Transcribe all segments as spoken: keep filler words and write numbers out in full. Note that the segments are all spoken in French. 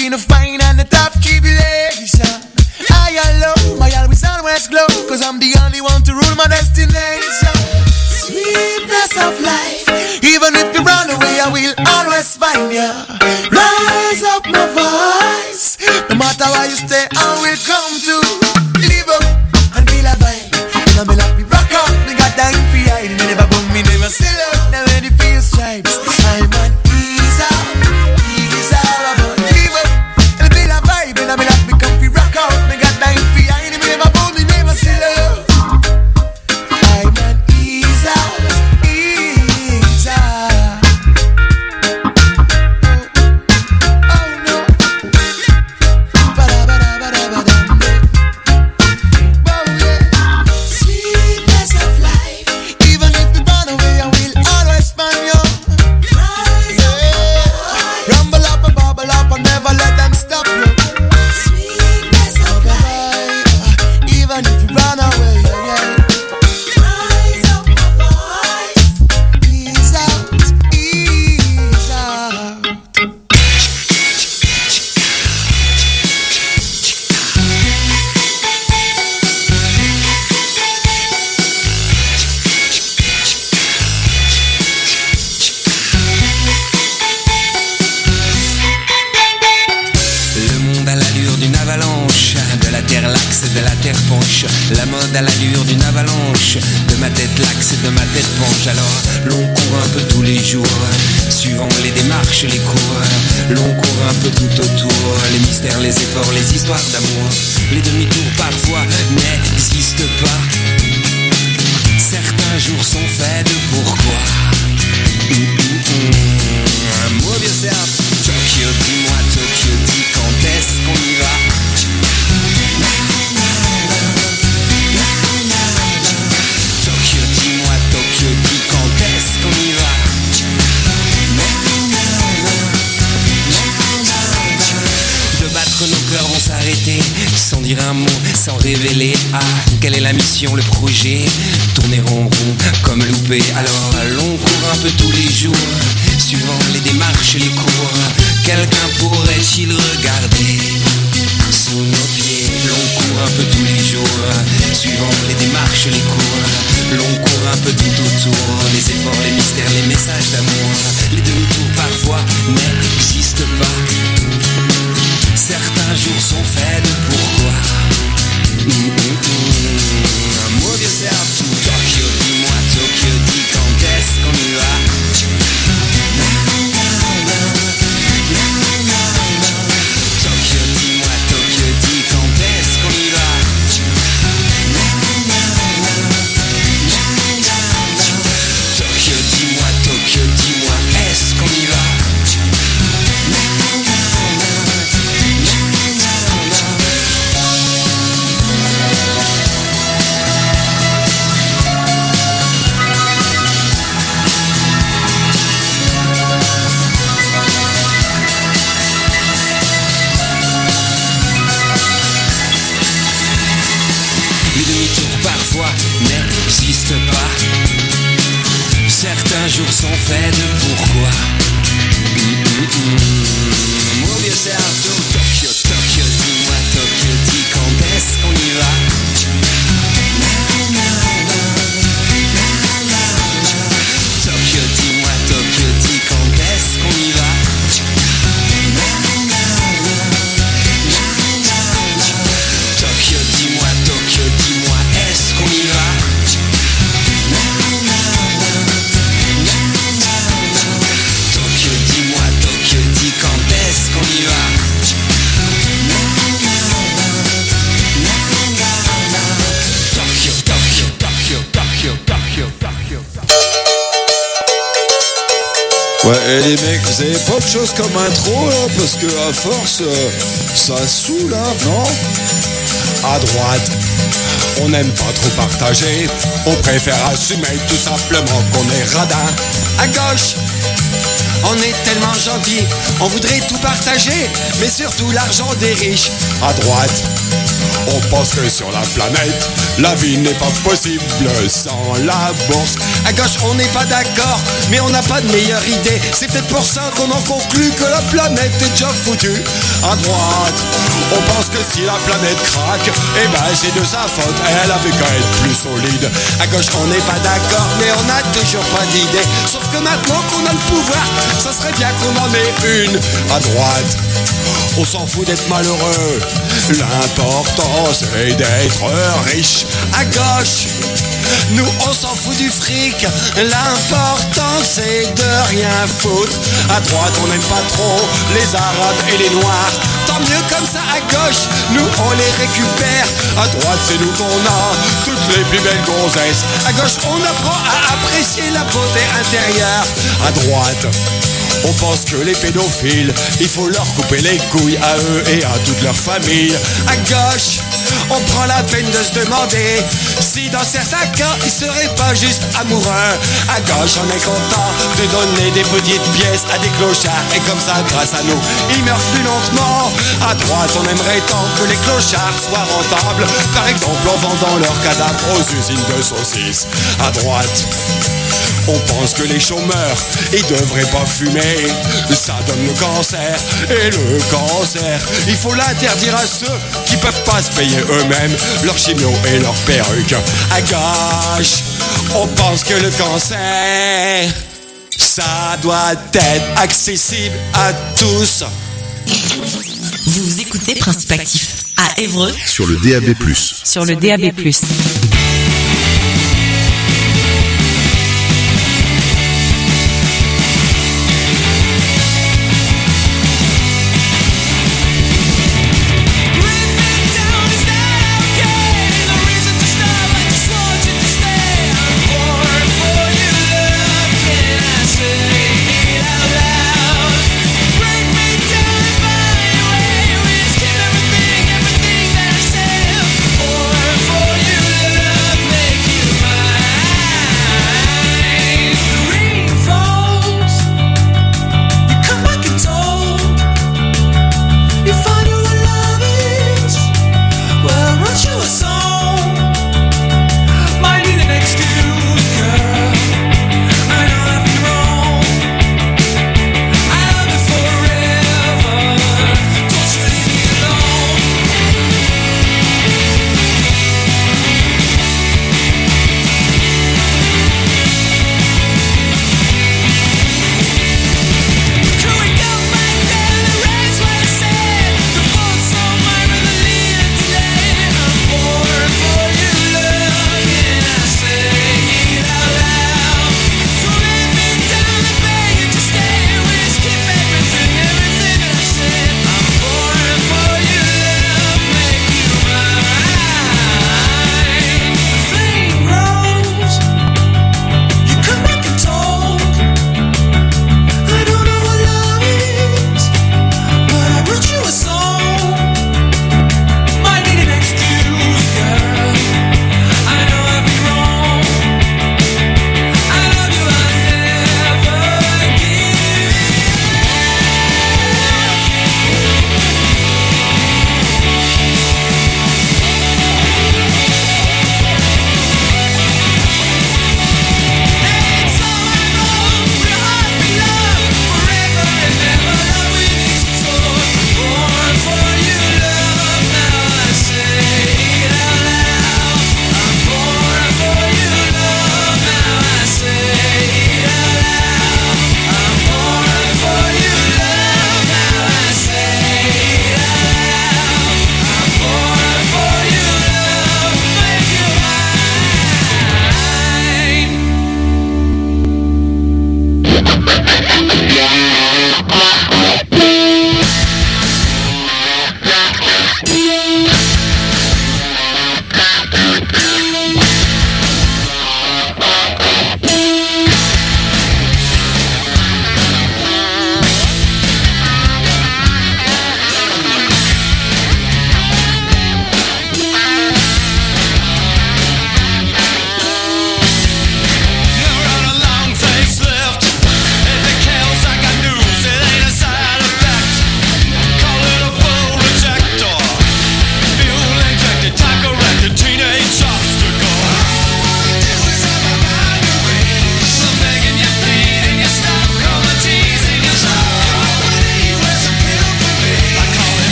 Looking to find on the top tribulation. I alone, my always always glow, cause I'm the only one to rule my destination. Sweetness of life, even if you run away, I will always find you. Rise up my voice, no matter where you stay, I will come to live up and feel a vibe. And I'm like, me rock out, me got time for hide. Me never bum, me never sell out, never any feel stripes. I'm an ease out, ease all about live up and feel a vibe. And I'm like, me come for rock out, me got time for hide. Me never bum, me never sell out. I'm an ease out, ease out. Oh, oh no. Ba-da, ba-da, ba-da, ba-da, oh yeah. Sweetness of life, even if you run away, I will always find you. Yeah. Rumble up and bubble up and never let them stop you. Sweetness of life, even if you run away, yeah. Rise up my voice, ease out, ease out. Le monde a l'allure d'une avalanche, de la terre laxe et de la terre penche. La mode a l'allure d'une avalanche, de ma tête laxe et de ma tête penche. Alors l'on court un peu tous les jours, suivant les démarches, les cours. L'on court un peu tout autour, les mystères, les efforts, les histoires d'amour. Les demi-tours parfois n'existent pas. Certains jours sont faits de pourquoi. Mmh, mmh, mmh. Move yourself. Tokyo, dis-moi, Tokyo, dis quand est-ce qu'on y va? Tokyo, dis-moi, Tokyo, dis quand est-ce qu'on y va? De battre nos cœurs vont s'arrêter, sans dire un mot, sans révéler. Ah, quelle est la mission, le projet? Tourner en rond comme loupé. Alors l'on court un peu tous les jours, suivant les démarches, les cours. Quelqu'un pourrait-il regarder sous nos pieds? L'on court un peu tous les jours, suivant les démarches, les cours. L'on court un peu tout autour, les efforts, les mystères, les messages d'amour. Les demi-tours parfois n'existent pas. Certains jours sont faits de pourquoi. Mmh, mmh, mmh. Move yourself to Tokyo, dis-moi Tokyo, dis quand est-ce qu'on y va? Tokyo, dis-moi Tokyo, dis quand est-ce qu'on y va? Tokyo, dis-moi Tokyo, dis-moi est-ce qu'on y va? Les demi-tours parfois n'existent pas. Certains jours sont faits de pourquoi. Mmh, mmh, mmh. Move yourself to Tokyo, Tokyo, dis-moi Tokyo, dis quand est-ce qu'on y va? Tokyo, dis-moi Tokyo, dis quand est-ce qu'on y va? Tokyo, dis-moi Tokyo, dis-moi est-ce qu'on y va? Tokyo, dis-moi Tokyo, dis quand est-ce qu'on y va? Tokyo, Tokyo, Tokyo, Tokyo, Tokyo, Tokyo. Ouais, et les mecs, vous avez pas de choses comme intro là? Parce que à force, euh, ça saoule, hein, non? À droite, on n'aime pas trop partager, on préfère assumer tout simplement qu'on est radin. À gauche, on est tellement gentil, on voudrait tout partager, mais surtout l'argent des riches. À droite, On pense que sur la planète, la vie n'est pas possible sans la bourse. À gauche, on n'est pas d'accord, mais on n'a pas de meilleure idée. C'est peut-être pour ça qu'on en conclut que la planète est déjà foutue. À droite, on pense que si la planète craque, eh ben c'est de sa faute, elle avait qu'à être plus solide. À gauche, on n'est pas d'accord, mais on n'a toujours pas d'idée. Sauf que maintenant qu'on a le pouvoir, ça serait bien qu'on en ait une. À droite, on s'en fout d'être malheureux, l'important c'est d'être riche. À gauche, nous on s'en fout du fric, l'important c'est de rien foutre. À droite, on n'aime pas trop les arabes et les noirs. Tant mieux comme ça. À gauche, nous on les récupère. À droite, c'est nous qu'on a toutes les plus belles gonzesses. À gauche, on apprend à apprécier la beauté intérieure. À droite, on pense que les pédophiles, il faut leur couper les couilles à eux et à toute leur famille. À gauche, on prend la peine de se demander si dans certains cas, ils seraient pas juste amoureux. À gauche, on est content de donner des petites pièces à des clochards. Et comme ça, grâce à nous, ils meurent plus lentement. À droite, on aimerait tant que les clochards soient rentables. Par exemple, en vendant leurs cadavres aux usines de saucisses. À droite, on pense que les chômeurs, ils devraient pas fumer, ça donne le cancer. Et le cancer, il faut l'interdire à ceux qui peuvent pas se payer eux-mêmes leur chimio et leur perruque. À gauche, on pense que le cancer, ça doit être accessible à tous. Vous écoutez Principe Actif à Évreux sur le D A B plus. Sur le D A B plus. For you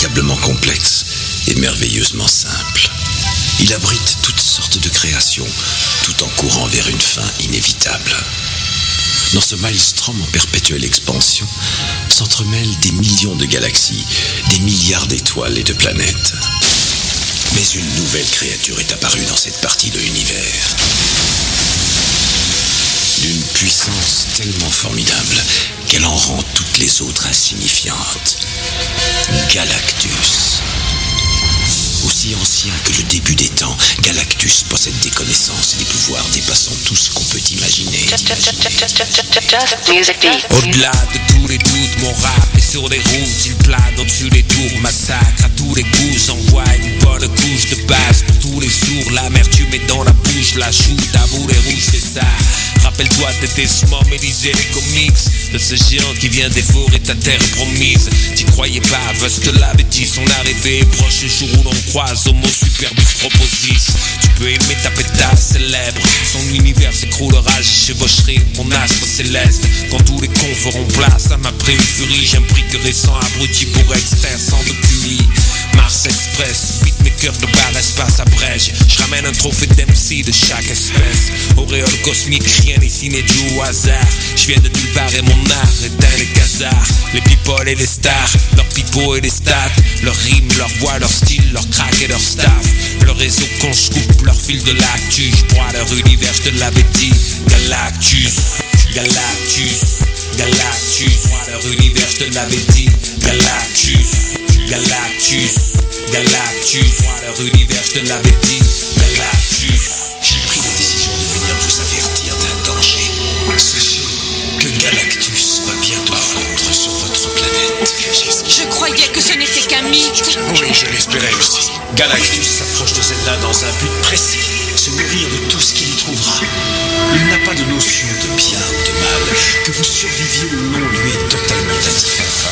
incroyablement complexe et merveilleusement simple. Il abrite toutes sortes de créations, tout en courant vers une fin inévitable. Dans ce maelstrom en perpétuelle expansion, s'entremêlent des millions de galaxies, des milliards d'étoiles et de planètes. Mais une nouvelle créature est apparue dans cette partie de l'univers. D'une puissance tellement formidable qu'elle en rend toutes les autres insignifiantes. Galactus. Aussi ancien que le début des temps, Galactus possède des connaissances et des pouvoirs dépassant tout ce qu'on peut imaginer. Au-delà de tous les doutes, mon rap est sur les routes. Il plane au-dessus des tours, massacre à tous les coups. J'envoie une bonne couche de base pour tous les sourds. L'amertume est dans la bouche, la shoot à boulet rouge, c'est ça. Rappelle-toi de tes smom et lisez les comics de ce géant qui vient dévorer ta terre promise. T'y croyais pas, Buzz te l'avait dit, son arrivée est proche le jour où l'on croise Homo Superbus Proposis. Tu peux aimer ta pétasse célèbre, son univers s'écroulera, j'y chevaucherai mon astre céleste. Quand tous les cons feront place à ma préfurie, j'ai un prix que récent abruti pour extraire sans de pluie. Mars Express, beatmaker de bar espace abrège. Je ramène un trophée d'M C de chaque espèce. Auréole cosmique, rien ici n'est dû au hasard. Je viens de nulle part et mon art éteint les casards. Les people et les stars, leurs pipeaux et les stats, leurs rimes, leur voix, leur style, leur crack et leur staff. Leur réseau quand je coupe leur fil de l'actu. Je broie leur univers, je te l'avais dit. Galactus, Galactus, Galactus. Je broie leur univers, je te l'avais dit. Galactus, Galactus, Galactus. Je broie leur univers, je te l'avais dit. Galactus. J'ai pris la décision de venir vous avertir d'un danger. Sachez que Galactus va bientôt fondre sur votre planète. Je croyais que ce n'était qu'un mythe. Oui, je l'espérais aussi. Galactus s'approche de Zelda dans un but précis, se nourrir de tout ce qu'il y trouvera. Il n'a pas de notion de bien ou de mal. Que vous surviviez ou non lui est totalement indifférent.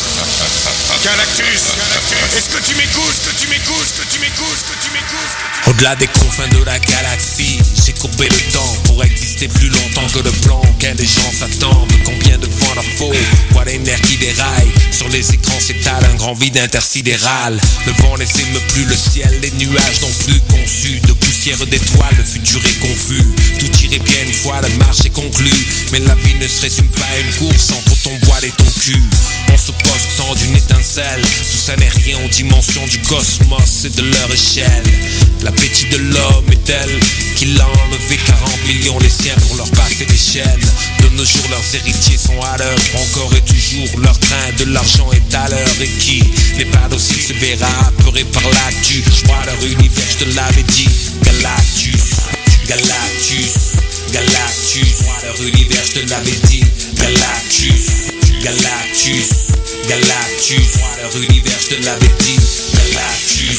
Galactus, est-ce que tu m'écoutes, est-ce que tu m'écoutes, est-ce que tu m'écoutes, est-ce que tu m'écoutes? Au-delà des confins de la galaxie, j'ai courbé le temps pour exister plus longtemps que le plan auquel les gens s'attendent. Combien de fois leur faut, voilà les nerfs qui déraillent. Sur les écrans s'étale un grand vide intersidéral. Le vent les émeut plus, le ciel, les nuages non plus conçus. De poussière d'étoiles, le futur est confus. Tout irait bien une fois la marche est conclue. Mais la vie ne se résume pas à une course entre ton voile et ton cul. On se pose tant d'une étincelle, tout ça n'est rien aux dimensions du cosmos et de leur échelle. L'appétit de l'homme est tel qu'il a enlevé quarante millions les siens pour leur passer des chaînes. De nos jours leurs héritiers sont à l'heure, encore et toujours leur train de l'argent est à l'heure. Et qui n'est pas docile se verra apeuré par l'actu. Je vois leur univers, je te l'avais dit. Galactus, Galactus, Galactus. Je vois leur univers, je te l'avais dit. Galactus, Galactus, Galactus. Je vois leur univers, je te l'avais dit. Galactus.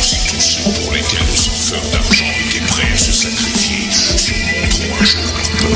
D'argent étaient prêts à se sacrifier, surmonteront un jour leur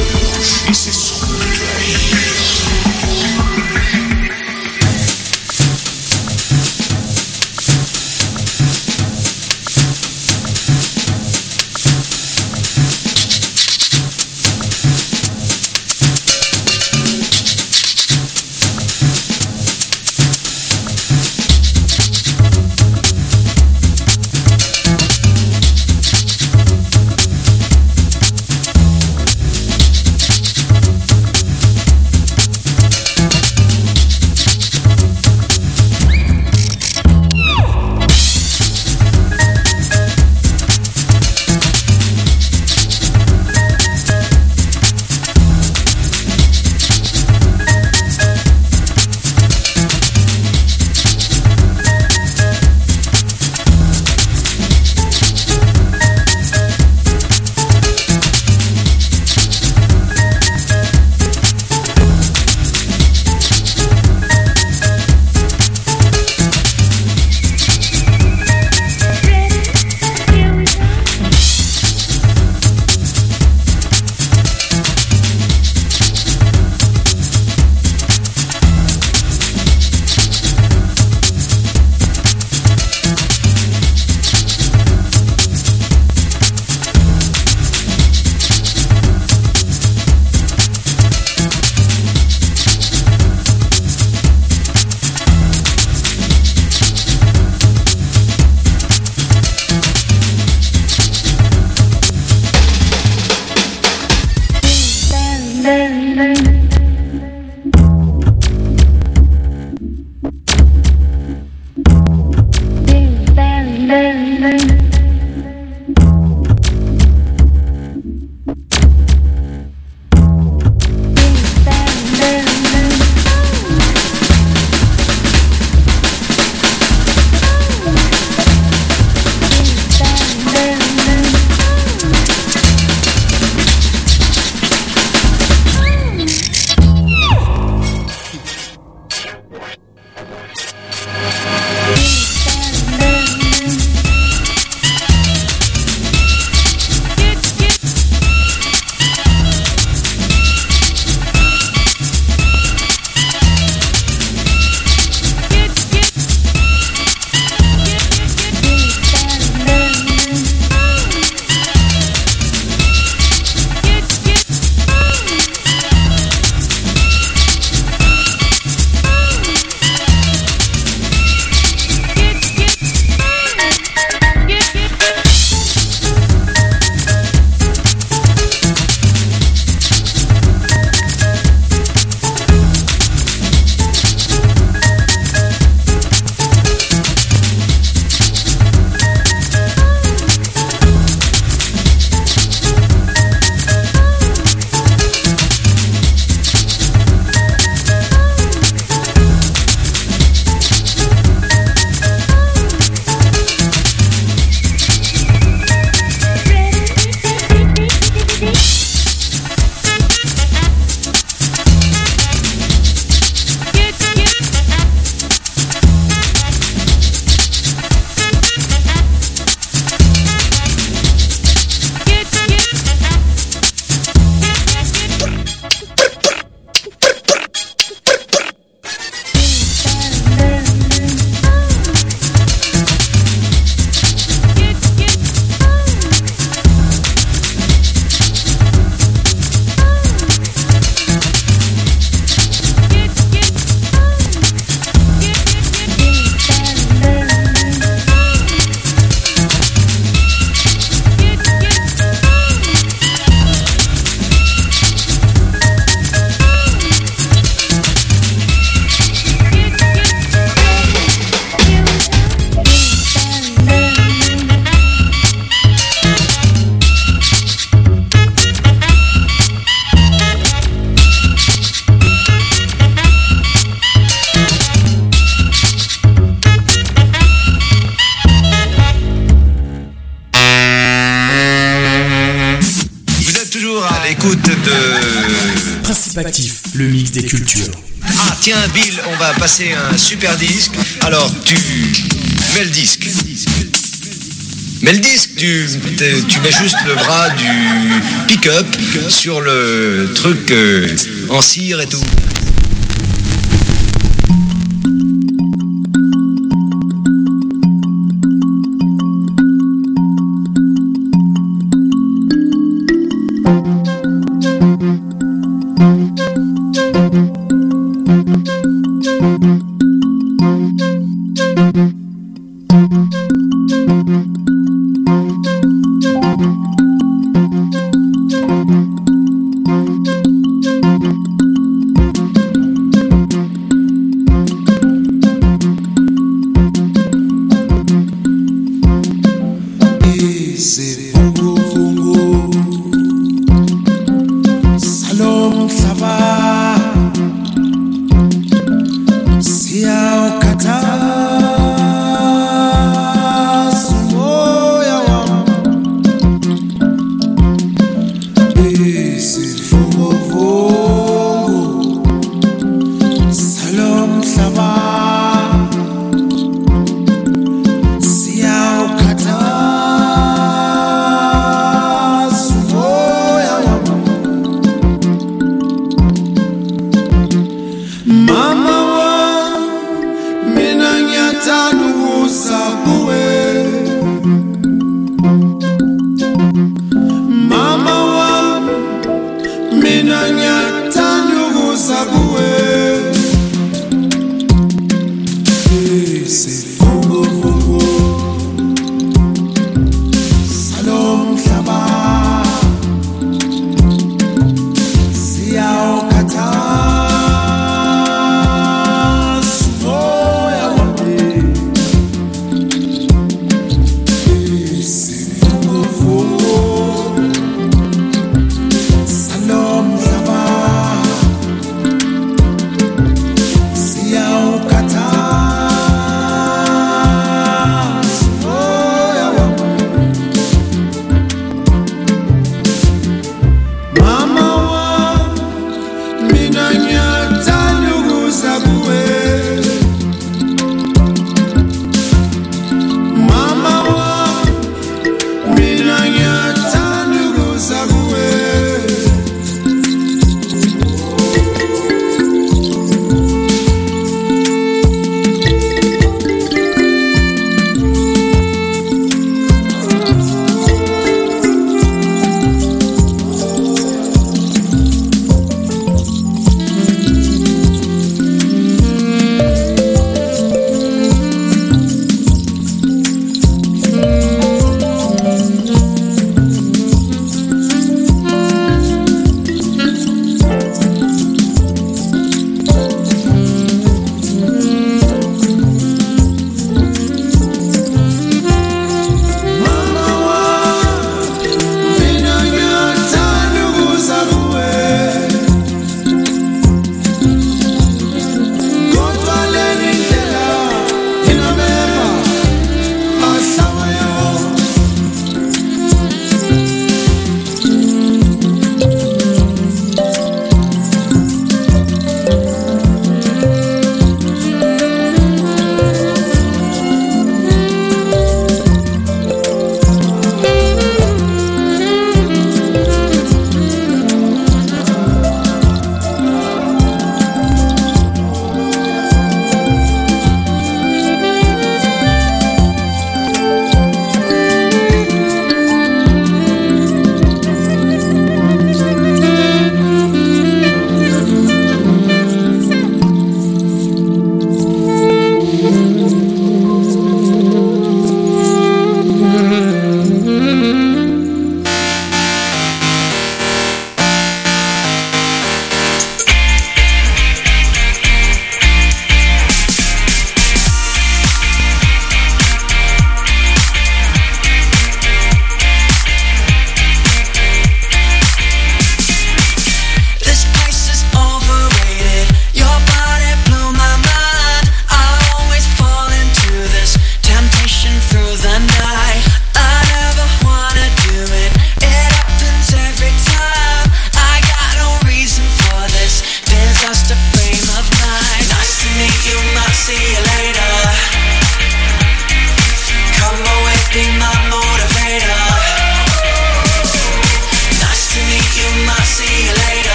Principatif, le mix des cultures. Ah tiens Bill, on va passer un super disque. Alors tu mets le disque. Mets le disque, tu, tu mets juste le bras du pick-up sur le truc euh, en cire et tout.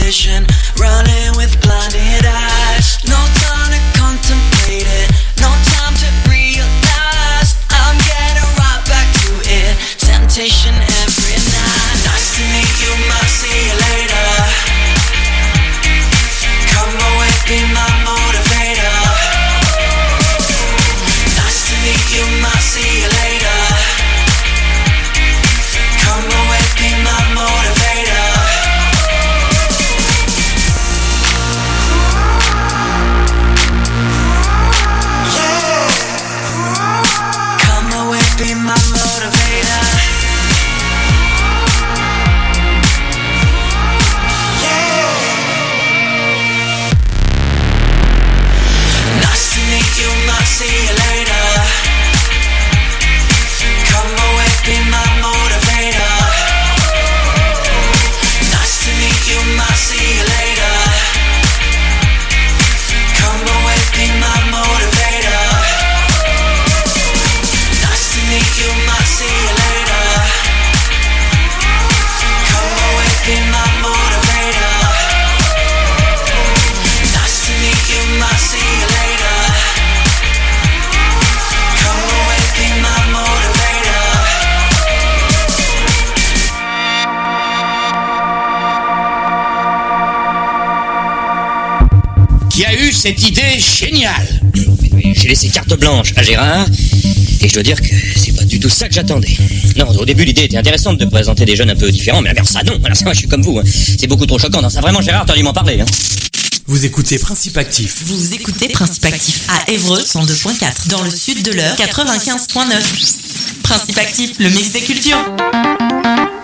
vision, running with blinded eyes. No time to contemplate it, no time to realize. I'm getting right back to it, temptation every night. Nice to meet you, might see you later. Come away, be my motivator. Nice to meet you, might see you later. Come away, be my motivator. Yeah. Come away, be my motivator. Yeah. Nice to meet you, might see you later. Come away, be my motivator. Nice to meet you, might see you later. Come away, be my motivator. Nice to meet you, might see you later. Come away, be my motivator. Nice to meet you, might see you later. Come away, be my motivator. Qui a eu cette idée géniale? J'ai laissé carte blanche à Gérard, et je dois dire que c'est pas du tout ça que j'attendais. Non, au début l'idée était intéressante de présenter des jeunes un peu différents, mais alors ça non, alors ça moi je suis comme vous, hein. C'est beaucoup trop choquant, non ça vraiment Gérard, t'as dû m'en parler. Hein. Vous écoutez Principe Actif. Vous écoutez Principe Actif à Évreux cent deux point quatre, dans le sud de l'Eure quatre-vingt-quinze point neuf. Principe Actif, le mix des cultures.